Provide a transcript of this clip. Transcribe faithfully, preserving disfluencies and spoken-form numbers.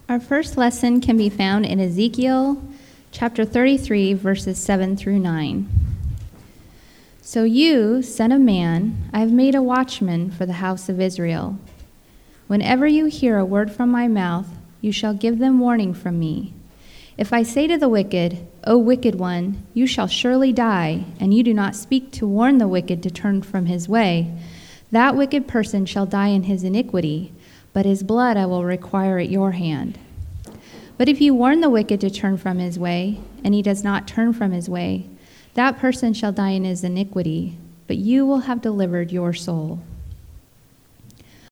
Our first lesson can be found in Ezekiel chapter thirty-three, verses seven through nine. So you, son of man, I have made a watchman for the house of Israel. Whenever you hear a word from my mouth, you shall give them warning from me. If I say to the wicked, O wicked one, you shall surely die, and you do not speak to warn the wicked to turn from his way, that wicked person shall die in his iniquity, but his blood I will require at your hand. But if you warn the wicked to turn from his way, and he does not turn from his way, that person shall die in his iniquity, but you will have delivered your soul.